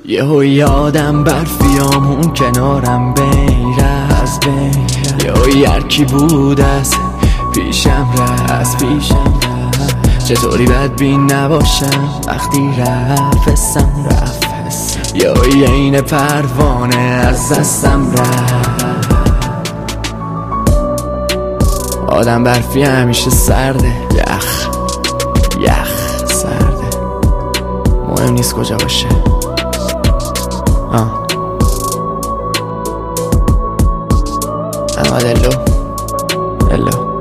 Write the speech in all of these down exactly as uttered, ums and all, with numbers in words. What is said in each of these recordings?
یهو یادم برفیامون کنارم بین رفت یهو یرکی بود از پیشم رفت پیشم رفت چطوری بدبین نباشم وقتی رفت حسم رفت یهو این پروانه از دستم رفت. آدم برفی همیشه سرده، یخ یخ سرده، مهم نیست کجا باشه. آه اما دلو دلو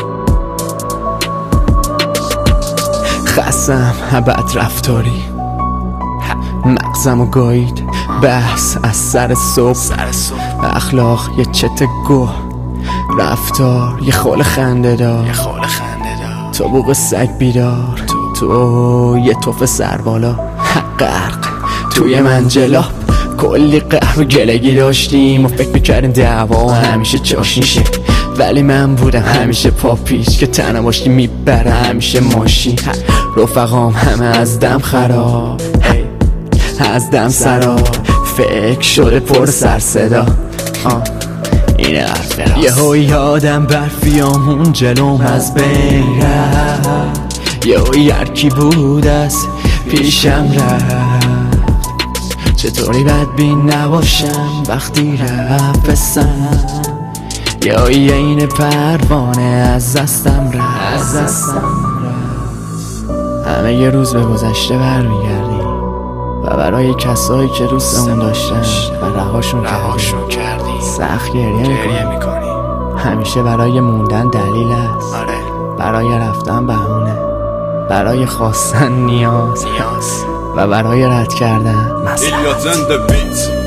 خستم بد رفتاری، مغزم و گاید بحث از سر صبح، اخلاق یه چت گوه، رفتار یه خول خنده دار، تو بوق سگ بیدار، تو یه توف سربالا غرق توی منجلا، کلی قهر و گلگی داشتیم و فکر میکردیم دعوا همیشه جاش میشه، ولی من بودم همیشه پاپیش که تنها باشی میبره همیشه ماشین. رفقام همه از دم خراب، از دم سراب، فکر شده پر سر صدا. اینه حرف راست. یهو یادم برفیامون جلوم از بین رفت، یهو یرکی بود از پیشم رفت، چطوری بدبین نباشم وقتی رفت پسم، یهو این پروانه از دستم رفت. همه یه روز به گذشته برمیگردیم و برای کسایی که دوستمون داشتن و رهاشون کردیم سخت گریه میکنیم. همیشه برای موندن دلیل است، برای رفتن بهونه، برای خواستن نیاز و برای رد کردن مصلحت.